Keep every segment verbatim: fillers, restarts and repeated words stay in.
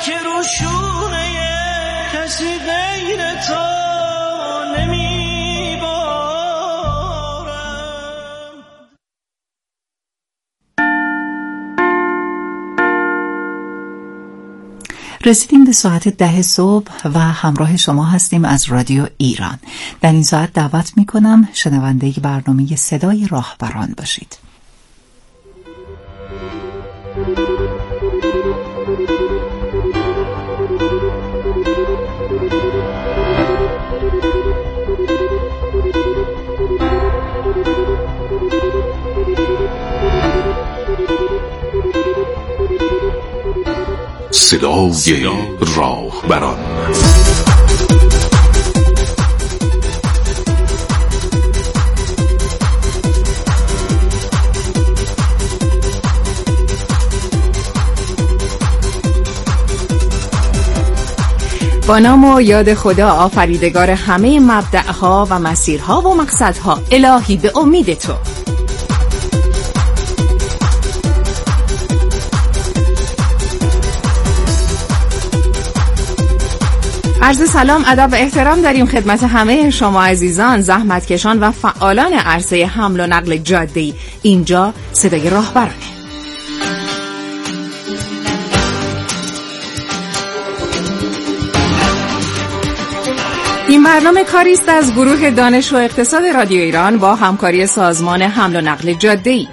که رو شونه کسی غیر تو نمیبارم. رسیدیم به ساعت ده صبح و همراه شما هستیم از رادیو ایران. در این ساعت دعوت می کنم شنونده برنامه صدای راهبران باشید. صدای راهبران. با نام و یاد خدا آفریدگار همه مبدأها و مسیرها و مقصدها، الهی به امید تو. عرض سلام، ادب و احترام داریم خدمت همه شما عزیزان، زحمتکشان و فعالان عرصه حمل و نقل جاده‌ای. اینجا صدای راهبرانه. این برنامه کاری است از گروه دانش و اقتصاد رادیو ایران با همکاری سازمان حمل و نقل جاده‌ای.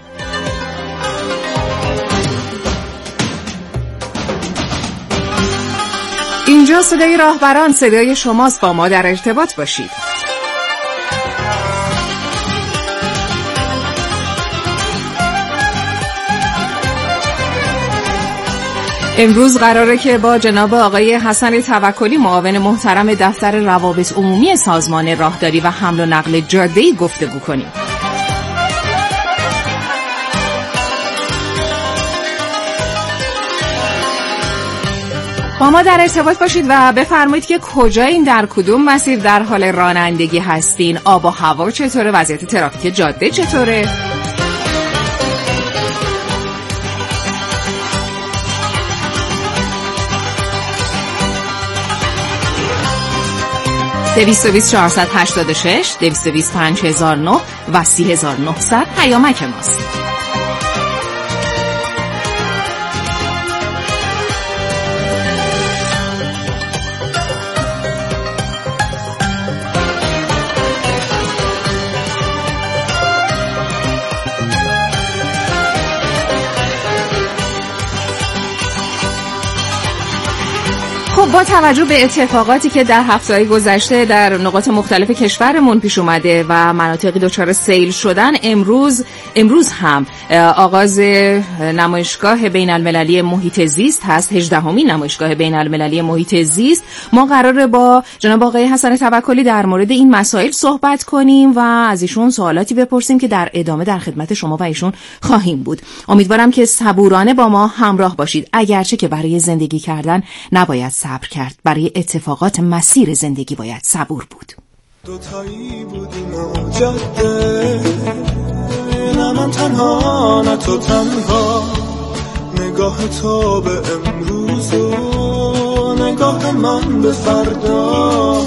اینجا صدای راهبران، صدای شماست، با ما در ارتباط باشید. امروز قراره که با جناب آقای حسن توکلی، معاون محترم دفتر روابط عمومی سازمان راهداری و حمل و نقل جاده‌ای گفتگو کنیم. با ما در ارتباط باشید و بفرمایید که کجایین، در کدوم مسیر در حال رانندگی هستین، آب و هوا چطوره، وضعیت ترافیک جاده چطوره. دویست و بیست چهارصد و هشتاد و شش، دویست و بیست پنج هزار و نه و سی هزار و نهصد پیامک ماست. با توجه به اتفاقاتی که در هفته‌های گذشته در نقاط مختلف کشورمون پیش اومده و مناطقی دچار سیل شدن، امروز امروز هم آغاز نمایشگاه بین المللی محیط زیست هست، هجدهمین نمایشگاه بین المللی محیط زیست. ما قراره با جناب آقای حسن توکلی در مورد این مسائل صحبت کنیم و از ایشون سوالاتی بپرسیم که در ادامه در خدمت شما و ایشون خواهیم بود. امیدوارم که صبورانه با ما همراه باشید، اگرچه که برای زندگی کردن نباید صبر کرد، برای اتفاقات مسیر زندگی باید صبور بود. دوتایی بودیم و جاده، نه من تنها نه تو تنها، نگاه تو به امروز و نگاه من به فردا،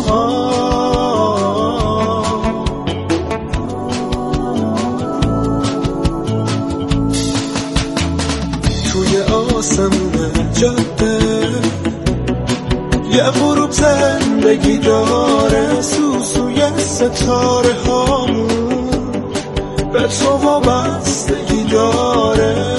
توی آسمون جاده یه غروب زندگی داره، سوسوی ستاره هامون به تو وابستگی داره.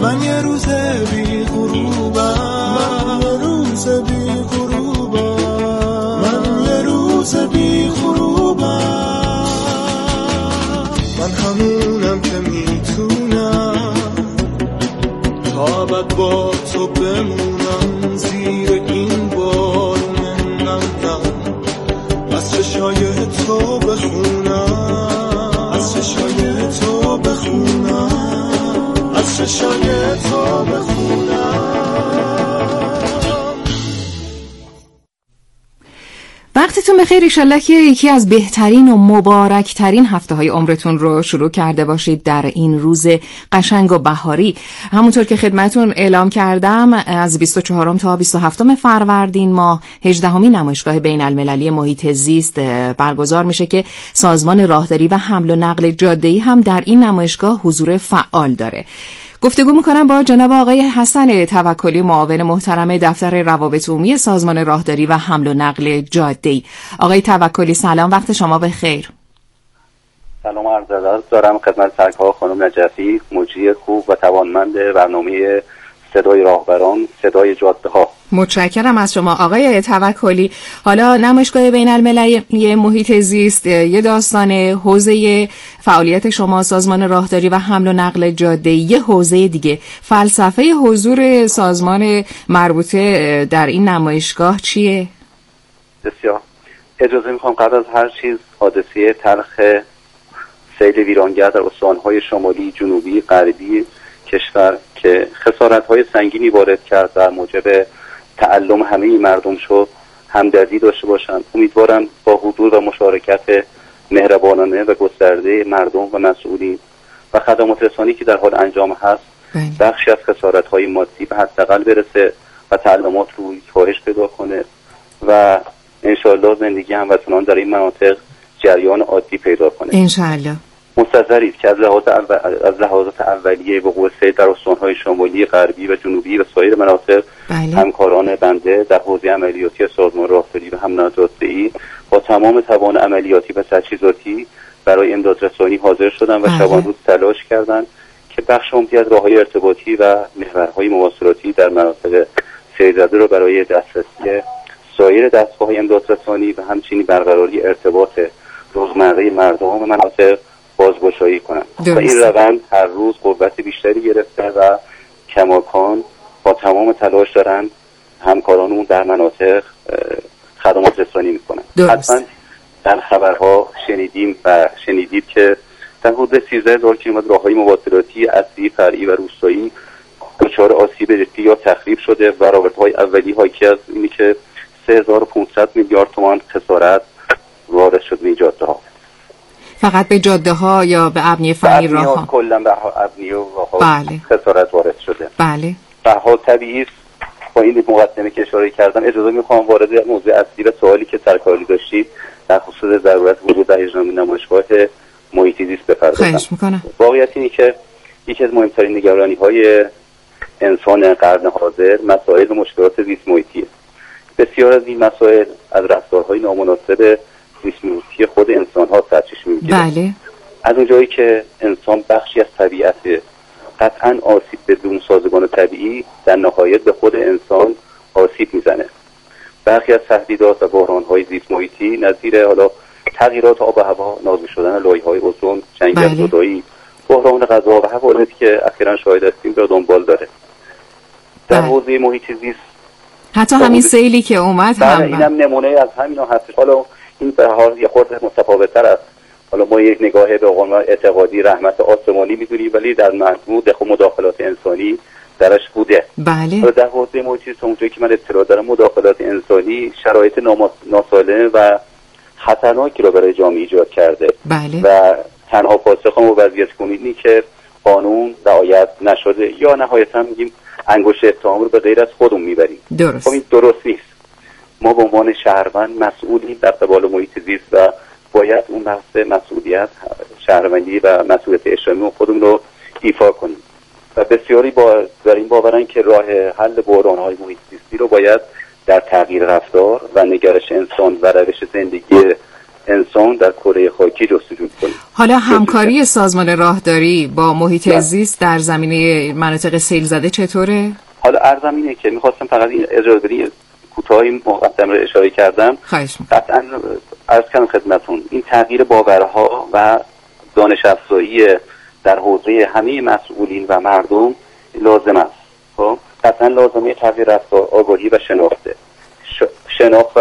من یه روز بی غروبم، من یه روز بی غروبم، من یه روز بی غروبم. من همونم که میتونم تا ابد با تو بمونم زیر این بارون نم نم، از چشای تو بخونم، از چشای تو بخونم، از چشای تو بخونم. وقتتون بخیر. ایشالله که یکی از بهترین و مبارکترین هفته های عمرتون رو شروع کرده باشید در این روز قشنگ و بهاری. همونطور که خدمتون اعلام کردم از بیست و چهارم تا بیست و هفتم فروردین ماه هجدهمین نمایشگاه بین المللی محیط زیست برگزار میشه که سازمان راهداری و حمل و نقل جاده‌ای هم در این نمایشگاه حضور فعال داره. گفتگو میکنم با جناب آقای حسن توکلی، معاون محترم دفتر روابط عمومی سازمان راهداری و حمل و نقل جاده‌ای. آقای توکلی سلام، وقت شما بخیر. سلام عرض ادب دارم خدمت سرکار خانم نجفی، مجری خوب و توانمند برنامه صدای راهبران، صدای جاده ها. متشکرم از شما آقای توکلی. حالا نمایشگاه بین المللی محیط زیست یه داستان، حوزه فعالیت شما سازمان راهداری و حمل و نقل جاده یه حوزه دیگه. فلسفه حضور سازمان مربوطه در این نمایشگاه چیه؟ بسیار اجازه میخوام قبل از هر چیز حادثه تلخ سیل ویرانگر در استانهای شمالی، جنوبی، غربی کشور که خسارت‌های سنگینی وارد کرد در موجب تعلم همه مردم شد همدردی داشته باشم. امیدوارم با حضور و مشارکت مهربانانه و گسترده مردم و مسئولین و خدمات رسانی که در حال انجام هست بخشی از خسارت‌های مادی به حداقل برسه و تعلمات روی کاهش پیدا کنه و انشاءالله زندگی هموطنان در این مناطق جریان عادی پیدا کنه. انشاءالله. مستظرید که از لحاظ اول... از لحاظات اولیه وقوع سیل در استان‌های شمالی، غربی و جنوبی و سایر مناطق بله. همکاران بنده در حوزه عملیاتی سازمان راهداری و حمل و نقل جاده‌ای با تمام توان عملیاتی و تجهیزاتی برای امدادرسانی حاضر شدن و شبان روز تلاش کردند که بخش عمدی از راه‌های ارتباطی و محورهای مواصلاتی در مناطق سیل زده را برای دسترسی سایر دستگاه‌های امدادرسانی و همچنین برقراری ارتباط روزمره مردم و مناطق بازگشایی کنند و این روند هر روز قوت بیشتری گرفته و کماکان با تمام تلاش دارند همکارانمون در مناطق خدمات رسانی میکنند. حتما در خبرها شنیدیم و شنیدید که در حدود سیزده هزار کیلومتر راههای مواصلاتی اصلی، فرعی و روستایی دچار آسیب جدی یا تخریب شده و راهبردهای اولی حاکی از اینی که سه هزار و پانصد میلیارد تومان خسارت وارد شد به این جاده ها. فقط به جاده ها یا به ابنیه فنی راه ها؟ کلا به ابنیه و راه ها بله. خسارت وارد شده. بله. راه طبیعی با این مقدمه که اشاره کردم اجازه میخوام وارد موضوع اصلی و سوالی که سرکاری داشتید در خصوص ضرورت وجود در هجدهمین نمایشگاه محیط زیست بپردازم. خواهش میکنم. واقعیت اینه که یکی از مهمترین نگرانی‌های انسان قرن حاضر مسائل و مشکلات زیست محیطیه. بسیار از این مسائل از رفتارهای نامناسب زیست محیطی خود انسان‌ها سرچشمه می‌گیره. بله. از اونجایی که انسان بخشی از طبیعت، قطعاً آسیب بدون سازگان طبیعی در نهایت به خود انسان آسیب میزنه. برخی از تهدیدات و بحران‌های زیست محیطی نظیر حالا تغییرات آب و هوا، نازل شدن لایه‌های اوزون، جنگل زدایی، بحران غذا و حوادثی که اخیراً شاهد هستیم را دنبال داره. در حوزه محیط زیست حتی همین سیلی که اومد هم اینم نمونه از همینا هست. حالا این به حال یه خورده متفاوت‌تر است. حالا ما یک نگاه به قانون اعتقادی رحمت آسمانی می‌دونیم ولی در مجموع دخل مداخلات انسانی درش بوده. بله. در حوزه محیط زیست اونجایی که من اطلاع دارم مداخلات انسانی شرایط ناسالم و خطرناکی را برای جامعه ایجاد کرده. بله. و تنها پاسخ ما وضعیت کنونی که قانون رعایت نشده یا نهایتاً میگیم انگشت اتهام رو به غیر از خودمون میبریم. درست. خب این درست نیست. ما به عنوان شهروند مسئولیم در قبال محیط زیست و باید اون بحث مسئولیت شهروندی و مسئولیت اجتماعی خودمون رو ایفا کنیم و بسیاری با در این باورن که راه حل بحران‌های محیط زیستی رو باید در تغییر رفتار و نگرش انسان و روش زندگی انسان در کره خاکی جستجو کنیم. حالا همکاری سازمان راهداری با محیط زیست در زمینه مناطق سیل زده چطوره؟ حالا عرضم اینه که میخواستم فقط این اجازه بدید کوتاهی مقدم رو اشاره کردم. خواهش می‌کنم. قطعاً عرض کنم خدمتتون این تغییر باورها و دانش افزایی در حوزه همه مسئولین و مردم لازم است. خب قطعاً لازمه تغییر رفتار، آگاهی و شناخته. ش... شناخت و...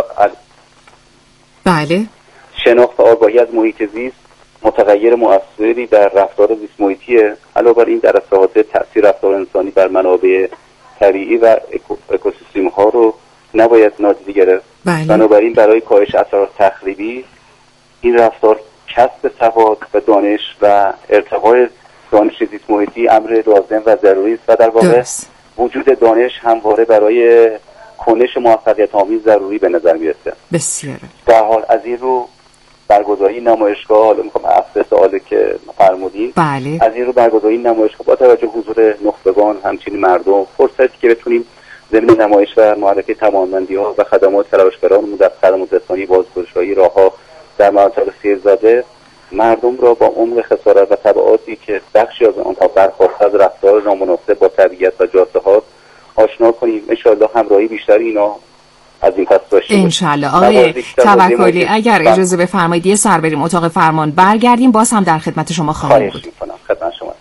بله. شناخت و آگاهی از محیط زیست متغیر مؤثری در رفتار زیست محیطیه. علاوه بر این در اصلاحات تأثیر رفتار انسانی بر منابع طبیعی و اکو... اکوسیستم ها رو نباید نادیده گرفت. بله. بنابراین برای کاهش اثرات تخریبی این رفتار کسب سواد و دانش و ارتقای دانش زیست محیطی امر لازم و ضروری است و در واقع درست. وجود دانش همواره برای کنش موفقیت آمیز ضروری به نظر میرسه. بسیار. در حال از این رو برگزاری نمایشگاه، حالا میخوام افسه سوالی که فرمودین، بله. از این رو برگزاری نمایشگاه با توجه حضور نخبگان همچنین مردم فرصتی که بتونیم ضمن نمایش و معرفی توانمندی‌ها و خدمات تلاشگران در خدمات رسانی بازگشایی راه‌ها در مناطق سیل زده مردم را با عمق خسارت و تبعاتی که بخشی از آنها برخواسته از رفتار نامناسب با طبیعت و جاده‌ها آشنا کنیم. ان شاءالله همراهی بیشتر اینا از این پس داشته باشیم. ان شاءالله. آقای توکلی اگر اجازه بفرمایید یه سر بریم اتاق فرمان برگردیم، باز هم در خدمت شما خواهیم بود. خواهش می‌کنم. خدمت شما.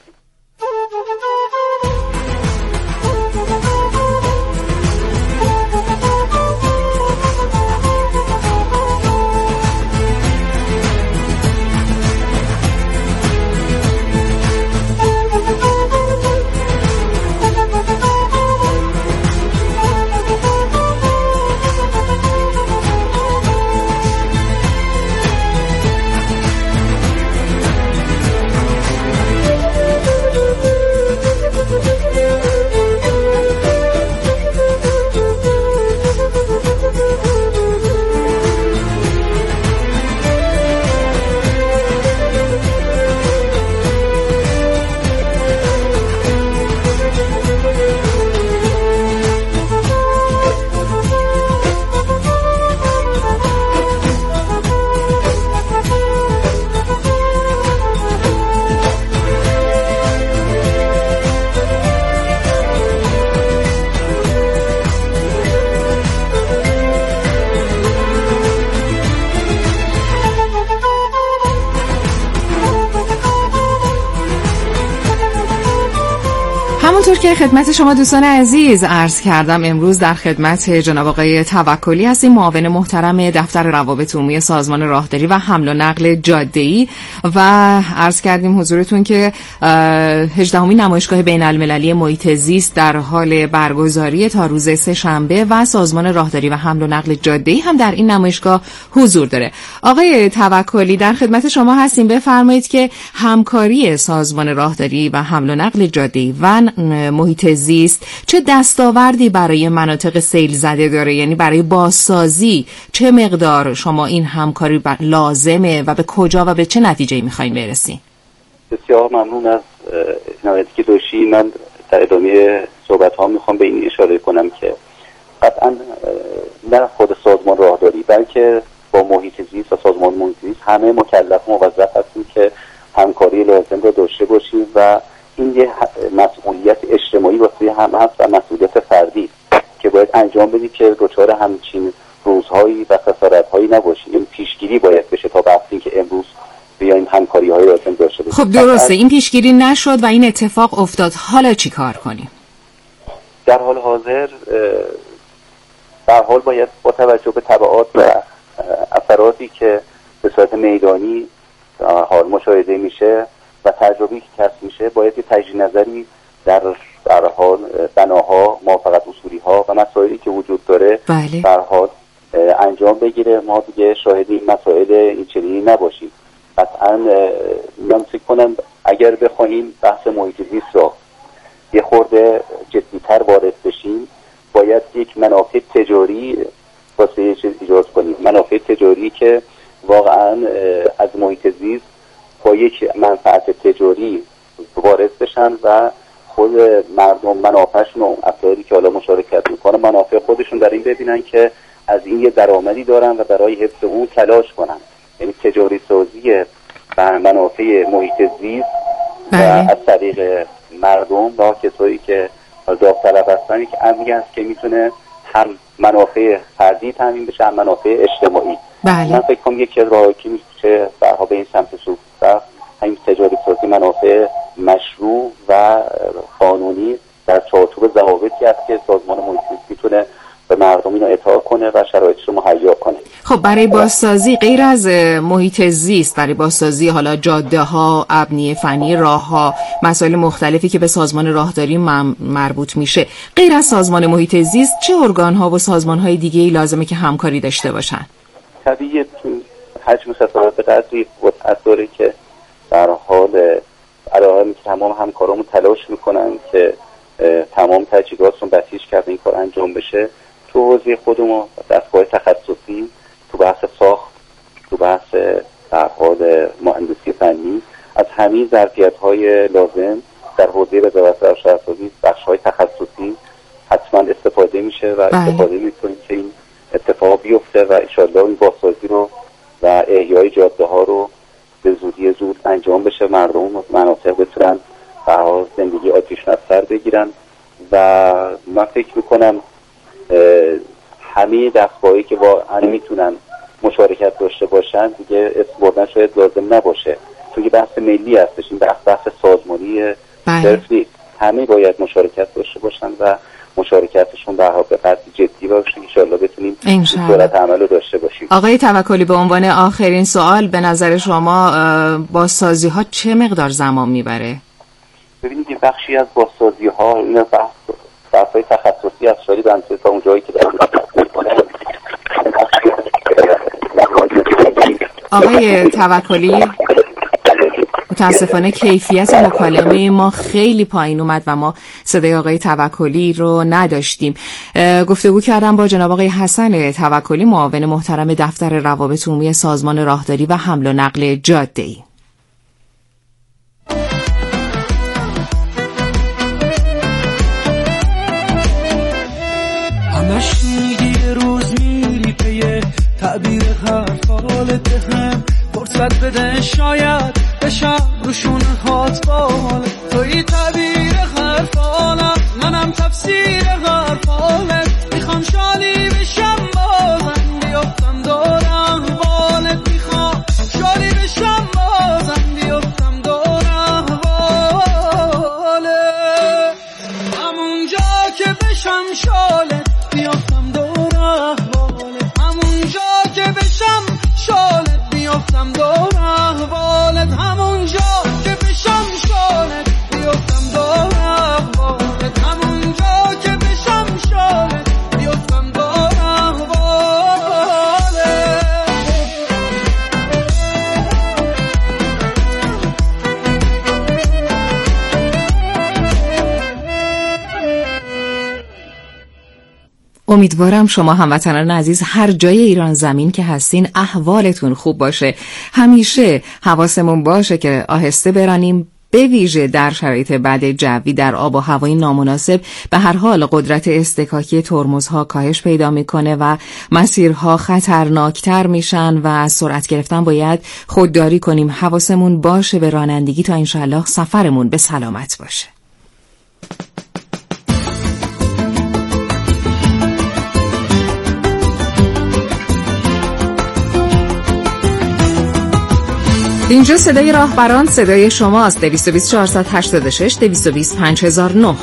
همونطور که خدمت شما دوستان عزیز عرض کردم، امروز در خدمت جناب آقای توکلی هستیم، معاون محترم دفتر روابط عمومی سازمان راهداری و حمل و نقل جاده‌ای، و عرض کردیم حضورتون که هجدهمین نمایشگاه بین المللی محیط زیست در حال برگزاری تا روز سه شنبه و سازمان راهداری و حمل و نقل جاده‌ای هم در این نمایشگاه حضور داره. آقای توکلی در خدمت شما هستیم، بفرمایید که همکاری سازمان راهداری و حمل و نقل جاده‌ای و محیط زیست چه دستاوردی برای مناطق سیل زده داره؟ یعنی برای بازسازی چه مقدار شما این همکاری لازمه و به کجا و به چه نتیجه‌ای می‌خواید برسید؟ بسیار ممنون از عنایتی که داشتی. من در ادامه صحبت ها میخوام به این اشاره کنم که قطعا نه خود سازمان راهداری بلکه با محیط زیست و سازمان محیط زیست همه مکلف و موظف هستیم که همکاری لازم رو داشته باشیم و این یه مسئولیت اجتماعی واسه هم هست و مسئولیت فردی که باید انجام بدیم که دچار همچین روزهایی و خسارت‌هایی نباشیم. این پیشگیری باید بشه تا وقتی که امروز بیایم همکاری‌های لازم داشته باشیم. خب درسته، این پیشگیری نشد و این اتفاق افتاد، حالا چی کار کنیم؟ در حال حاضر در حال باید با توجه به تبعات و اثراتی که به صورت میدانی حال مشاهده میشه و تجربی که کسب میشه باید یه تجدید نظری در در حال بناها، موافقت اصولی ها و مسائلی که وجود داره بله. در حال انجام بگیره. ما دیگه شاهد این مسائل این چنینی نباشیم. قطعا من فکر کنم اگر بخوایم بحث محیط زیست را یه خورده جدی‌تر وارد بشیم باید یک منافع تجاری واسه یه چیز ایجاد کنیم، منافع تجاری که واقعا از محیط زیست با یک منفعت تجاری وارد بشن و خود مردم منافعشون و افرادی که حالا مشارکت میکنن منافع خودشون در این ببینن که از این یه درآمدی دارن و برای حفظ اون تلاش کنن. یعنی تجاری سازی منافع محیط زیست و از طریق مردم و کسایی که داوطلب هستن که امنی است که میتونه هم منافع فردی تامین بشه هم منافع اجتماعی. بله. من فکر کنم یکی از راهایی که میشه برها به این سمت سو رفت همین تجاری سازی منافع مشروع و قانونی در چارچوب ضوابطی است که سازمان محیط زیست میتونه به مردم اینو اطاعت کنه و شرایطش رو مهیا کنه. خب برای بازسازی غیر از محیط زیست، برای بازسازی حالا جاده ها، ابنیه فنی، راه ها، مسائل مختلفی که به سازمان راهداری مربوط میشه، غیر از سازمان محیط زیست چه ارگان ها و سازمان های دیگه ای لازمه که همکاری داشته باشن؟ طبیعی حجم ستاره به قدری وسعت داره که در حال علاوه که تمام همکارامون تلاش میکنن که تمام تجهیزاتشون بسیج کرده این کار انجام بشه. تو حوزه خودمون دستگاه تخصصی، تو بحث ساخت، تو بحث در حال مهندسی فنی، از همین ظرفیت‌های لازم در حوزه وزارت ارشدسازی بخش‌های تخصصی حتما استفاده میشه و استفاده میکنیم که این اتفاق بیفته و انشالله این بازسازی رو و احیای جاده ها رو به زودی زود انجام بشه، مردم مناطق بتونن برای زندگی آتش نفسر بگیرن. و من فکر میکنم همه دستگاهی که واقعا میتونن مشارکت داشته باشن دیگه اسم بردن شاید لازم نباشه، چون بحث ملی هستش، این بحث بحث سازمانی صرف نیست. همه باید مشارکت داشته باشن و مشارکتشون به حال به قدر جدی باشه، ان شاءالله بتونیم صورت عمل داشته باشیم. آقای توکلی، به عنوان آخرین سوال، به نظر شما بازسازی ها چه مقدار زمان میبره؟ ببینید که بخشی از بازسازی ها این بحث بحث‌های تخصصی از شاید بنده تا اون جایی که در آقای توکلی، متاسفانه کیفیت مکالمه ما خیلی پایین اومد و ما صدای آقای توکلی رو نداشتیم. گفتگو کردم با جناب آقای حسن توکلی، معاون محترم دفتر روابط عمومی سازمان راهداری و حمل و نقل جاده‌ای. همش میگی یه روز میری پیه تعبیر حرف حالت هم فرصت بده شاید بشم روشون هات بال توی تعبیر حرف حالم منم تفسیر حرف حالت میخوام شالی بشم بازم بیفتم دورم بالت میخوام شالی بشم بازم بیفتم دورم بالت همونجا که بشم شالت بیافتم دور احوالت همونجا که بشم شالت بیافتم دور احوالت همونجا که بشم شالت بیافتم دور احوالت همونجا که بشم شالت بیافتم دور احوالت. امیدوارم شما هموطنان عزیز هر جای ایران زمین که هستین احوالتون خوب باشه. همیشه حواسمون باشه که آهسته برانیم، به ویژه در شرایط بد جوی، در آب و هوای نامناسب. به هر حال قدرت استکاکی ترمزها کاهش پیدا میکنه و مسیرها خطرناکتر میشن و از سرعت گرفتن باید خودداری کنیم. حواسمون باشه به رانندگی تا انشالله سفرمون به سلامت باشه. اینجا صدای راهبران، صدای شماست. دویست و بیست چهارصد و هشتاد و شش دویست و بیست پنج هزار و نه.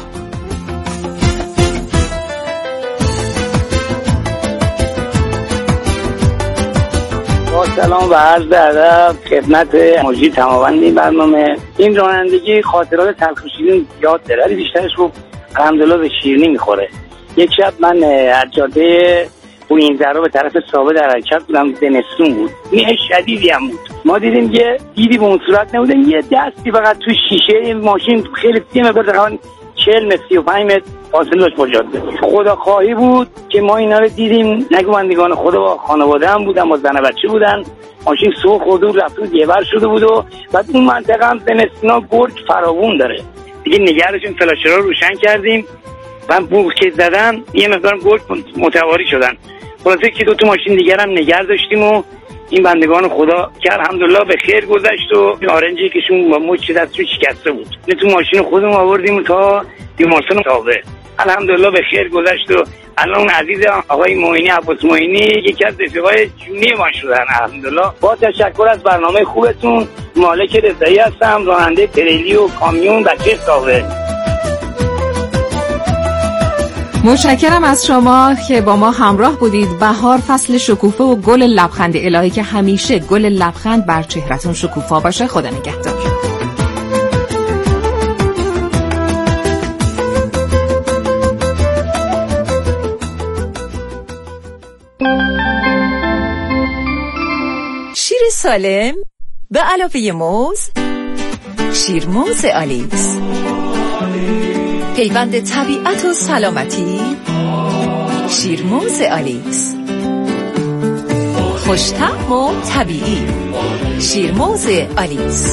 با سلام و عرض ادب خدمت مجری تماوند این برنامه. این رانندگی خاطرات تلخ و شیرین یاد داره، ولی بیشترش رو الحمدلله به شیرینی میخوره. یک شب من از جاده بوئینزرا به طرف سابه در حرکت بودم، زمستون بود، میه شدیدی هم بود. ما دیدیم یه دیدی به اون صورت نبوده، یه دستی فقط تو شیشه ماشین خیلی سی متر تقریبا چهل متر سی و پنج متر فاصله داشت با جاده. خدا خواهی بود که ما اینا رو دیدیم. نگومندگان خدا با خانواده هم بودن، با زن و بچه بودن. ماشین سوخت خورده بود، رفت بود، یه بر شده بود و بعد اون منطقه هم زمستونا گرگ فراوون داره دیگه. نگهشون فلاشرها رو روشن کردیم، من بوق که زدم یه مقدار گرگ متواری شدن. خلاصه که دو تا ماشین دیگر هم نگه داشتیم و این بندگان خدا که الحمدلله به خیر گذشت و نارنجی کشون با مچ دستش شکسته بود. نه تو ماشین خودمون آوردیم تا بیمارستان تاوه. الحمدلله به خیر گذشت و الان عزیز آقای معینی عباس معینی یکی از رفیقای جونی ما شدن. الحمدلله. با تشکر از برنامه خوبتون. مالک رضایی هستم، راننده تریلی و کامیون بچه تاوه. متشکرم از شما که با ما همراه بودید. بهار فصل شکوفه و گل لبخند الهی که همیشه گل لبخند بر چهره‌تون شکوفا باشه. خدا نگهدار. شیر سالم به علاوه موز، شیرموز آلیس، پیوند طبیعت و سلامتی، شیرموز آلیس، خوش‌طعم و طبیعی، شیرموز آلیس.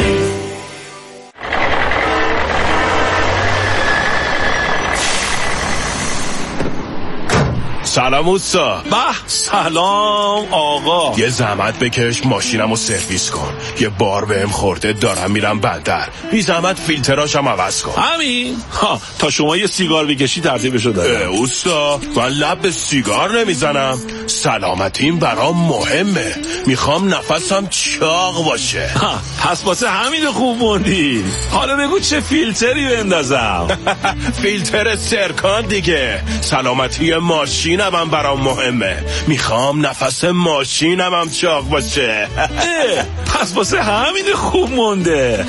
سلام اوستا. به سلام آقا. یه زحمت بکش ماشینمو سرویس کن. یه بار بهم خورده دارم میرم بندر. بی زحمت فیلتراشم عوض کن. همین؟ ها تا شما یه سیگار بکشی ترتیبشو دارم. اوستا من لب به سیگار نمیزنم. سلامتیم برام مهمه. میخوام نفسم چاق باشه. ها پس واسه همین خوب موندی. حالا بگو چه فیلتری بندازم؟ فیلتر سرکان دیگه. سلامتی ماشینم هم برام مهمه. میخوام نفس ماشینم هم چاق باشه. پس واسه همین خوب مونده.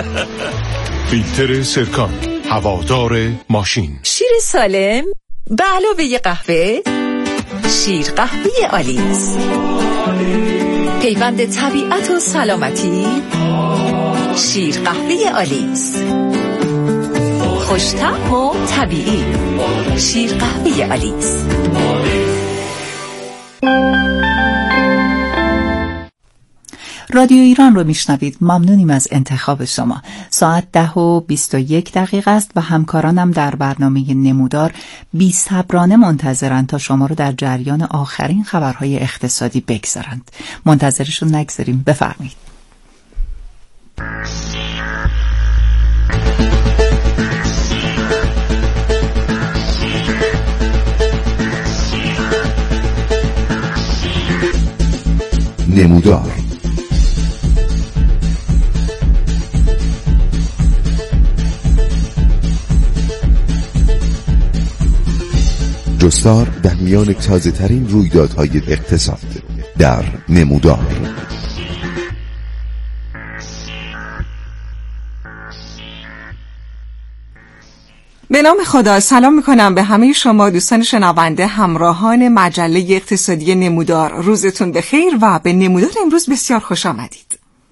فیلتر سرکان، هوادار ماشین. شیر سالم به علاوه قهوه، شیر قهوه آلیس، پیوند طبیعت و سلامتی، شیر قهوه آلیس، خوش‌طعم و طبیعی، شیر قهوه آلیس. رادیو ایران رو میشنوید. ممنونیم از انتخاب شما. ساعت ده و بیست و یک دقیقه است و همکارانم در برنامه نمودار بی صبرانه منتظرند تا شما رو در جریان آخرین خبرهای اقتصادی بگذارند. منتظرشون نگذاریم. بفرمایید. نمودار. جستار در میان تازه ترین رویدادهای اقتصاد در نمودار. به نام خدا سلام میکنم به همه شما دوستان شنونده، همراهان مجله اقتصادی نمودار. روزتون بخیر و به نمودار امروز بسیار خوش آمدید.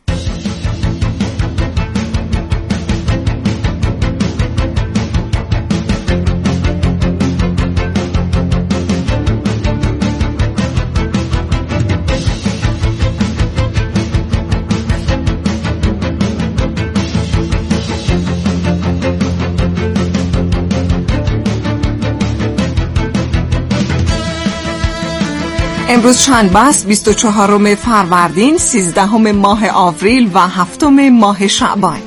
امروز شنبه است، بیست و چهارم فروردین، سیزدهم ماه آوریل و هفتم ماه شعبان.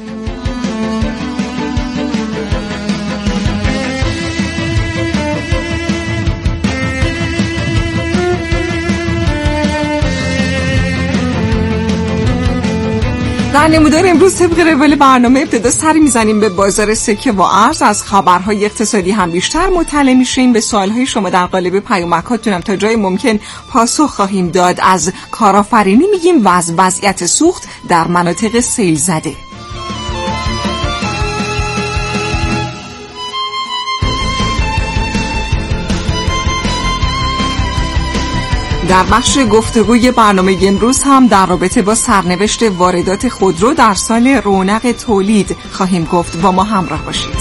در نمودار امروز طبق روال برنامه ابتدا سری میزنیم به بازار سکه و ارز. از خبرهای اقتصادی هم بیشتر مطلع میشیم. به سوالهای شما در قالب پیامکاتون هم تا جای ممکن پاسخ خواهیم داد. از کارآفرینی میگیم و از وضعیت سوخت در مناطق سیل زده. در بخش گفتگوی برنامه امروز هم در رابطه با سرنوشت واردات خودرو در سال رونق تولید خواهیم گفت. با ما همراه باشید.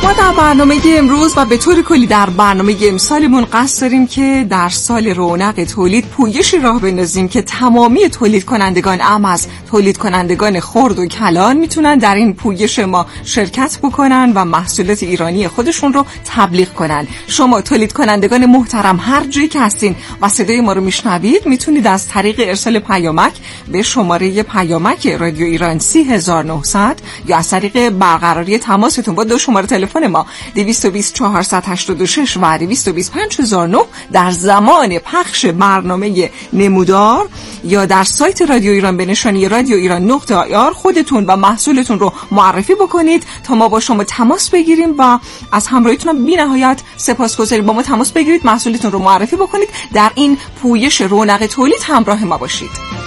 ما در برنامه امروز و به طور کلی در برنامه امسالمون قصد داریم که در سال رونق تولید پویشی راه بندازیم که تمامی تولید کنندگان، ام از تولید کنندگان خرد و کلان، میتونن در این پویش ما شرکت بکنن و محصولات ایرانی خودشون رو تبلیغ کنن. شما تولید کنندگان محترم هر جایی که هستین و صدای ما رو میشنوید، میتونید از طریق ارسال پیامک به شماره پیامک رادیو ایران سی هزار و نهصد یا از طریق برقراری تماستون با دو شماره تلفن ما دویست و بیست چهارصد و هشتاد و شش و دویست و بیست پنج هزار و نه در زمان پخش برنامه نمودار یا در سایت رادیو ایران به نشانی رادیو ایران نقطه آی آر خودتون و محصولتون رو معرفی بکنید تا ما با شما تماس بگیریم و از همراهیتون بی نهایت سپاسگزاریم. با ما تماس بگیرید، محصولتون رو معرفی بکنید، در این پویش رونق تولید همراه ما باشید.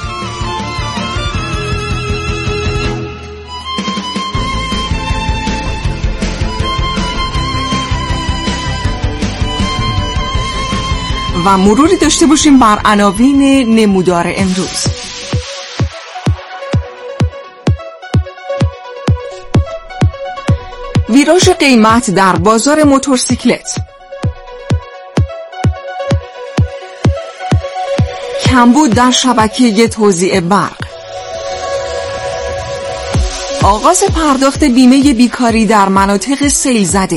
و مروری داشته باشیم بر عناوین نمودار امروز. ویراژ قیمت در بازار موتورسیکلت، کمبود در شبکه توزیع برق، آغاز پرداخت بیمه بیکاری در مناطق سیل زده،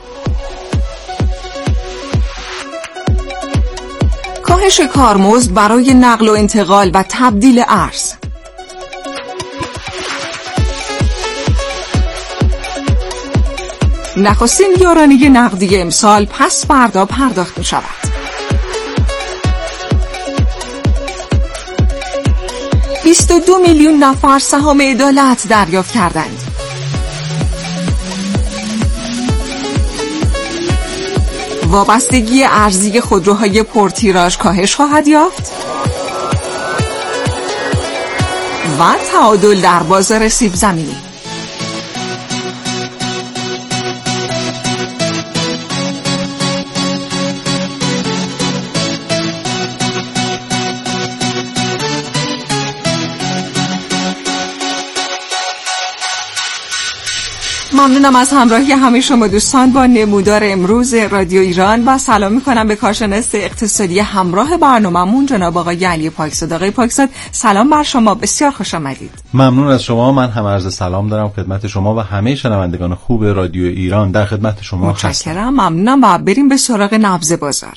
کاهش کارمزد برای نقل و انتقال و تبدیل ارز، نخستین یارانه نقدی امسال پس فردا پرداخت می شود. بیست و دو میلیون نفر سهام عدالت دریافت کردند. وابستگی ارزی خودروهای پرتیراژ کاهش خواهد یافت و تعادل در بازار سیب زمینی. ممنونم از همراهی همه شما دوستان با نمودار امروز رادیو ایران و سلام میکنم به کارشناس اقتصادی همراه برنامه‌مون جناب آقای علی پاکزاد. آقای پاکزاد سلام بر شما، بسیار خوش آمدید. ممنون از شما. من هم عرض سلام دارم خدمت شما و همه شنوندگان خوب رادیو ایران. در خدمت شما هستم. متشکرم، ممنونم و بریم به سراغ نبض بازار.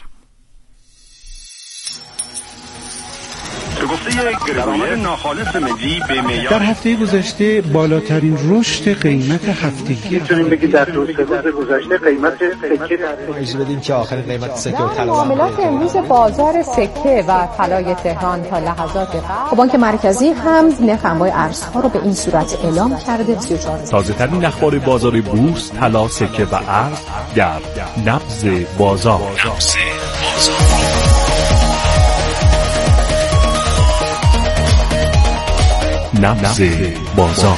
در هفته گذشته بالاترین رشد قیمت هفتگی میتونیم بگید در دو سه روز گذشته قیمت سکه در اجازه بدیم که آخرین قیمت سکه و طلا معاملات امروز بازار سکه و طلای تهران تا لحظات قبل بانک مرکزی هم نرخ انواع ارزها رو به این صورت اعلام کرده. سی و چهار تازه ترین اخبار بازار بورس، طلا، سکه و ارز در نبض بازار. نبض بازار. نبض بازار.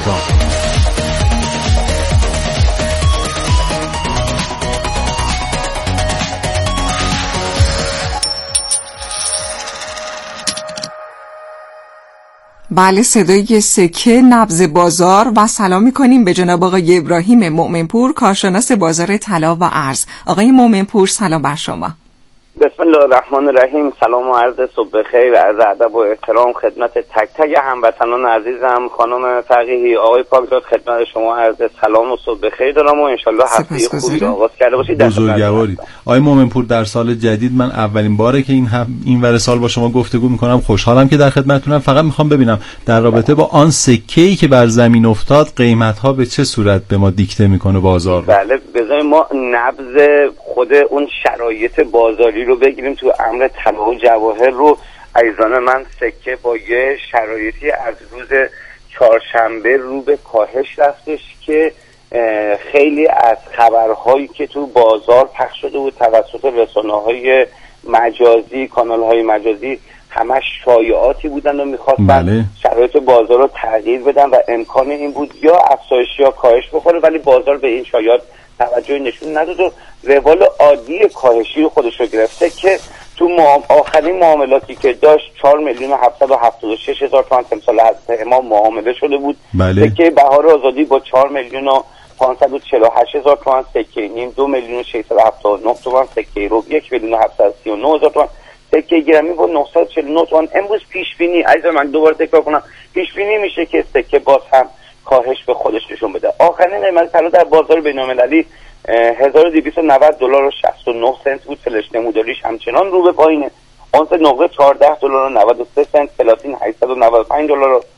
بله، صدای سکه، نبض بازار و سلام می‌کنیم به جناب آقای ابراهیم مؤمنپور، کارشناس بازار طلا و ارز. آقای مؤمنپور سلام بر شما. بسم الله الرحمن الرحیم. سلام و عرض صبح بخیر و عرض ادب و احترام خدمت تک تک هموطنان عزیزم. خانم فقیهی، آقای پاکزاد، خدمت شما عرض سلام و صبح بخیر دارم و انشالله هفته خوبی آغاز کرده باشید. بزرگوارید. آقای مومنپور، در سال جدید من اولین باره که این هم این ور سال با شما گفتگو میکنم. خوشحالم که در خدمتتونم. فقط میخوام ببینم در رابطه با آن سکه‌ای که بر زمین افتاد قیمت‌ها به چه صورت به ما دیکته میکنه بازار. بله، بذارید ما نبض خود اون شرایط بازاری رو بگیریم. تو امر طلا و جواهر رو عزیزان من، سکه با یه شرایطی از روز چهارشنبه رو به کاهش رفتش که خیلی از خبرهایی که تو بازار پخش شده بود توسط رسانه‌های مجازی، کانال‌های مجازی، همش شایعاتی بودن و می‌خواستن بله. شرایط بازار رو تغییر بدن و امکان این بود یا افزایش یا کاهش بخوره، ولی بازار به این شایعات توجه نشون نداد و روال عادی کاهشی رو خودش رو گرفته که تو معام... آخرین معاملاتی که داشت چهار میلیون و هفتصد و هفتاد و شش هزار تومان تمثال از امام معامله شده بود. بله. که بهار آزادی با چهار میلیون و پانصد و چهل و هشت هزار تومان سکه نیم، دو میلیون و ششصد و هفتاد و نه تومان سکه رو، یک میلیون و هفتصد و سی و نه هزار تومان سکه گرمی با نهصد و چهل و نه تومان. امروز پیش بینی عزیز من دوباره تکرار کنم، پیش بینی میشه که سکه باز هم کاهش به خودش نشون بده. آخرین قیمت طلا در بازار بین‌المللی هزار و دویست و نود دلار و شصت و نه سنت بود. فلش نموداریش همچنان رو به پایینه. اونس نقره چهارده دلار و نود و سه سنت، پلاتین هشتصد و نود و پنج دلار و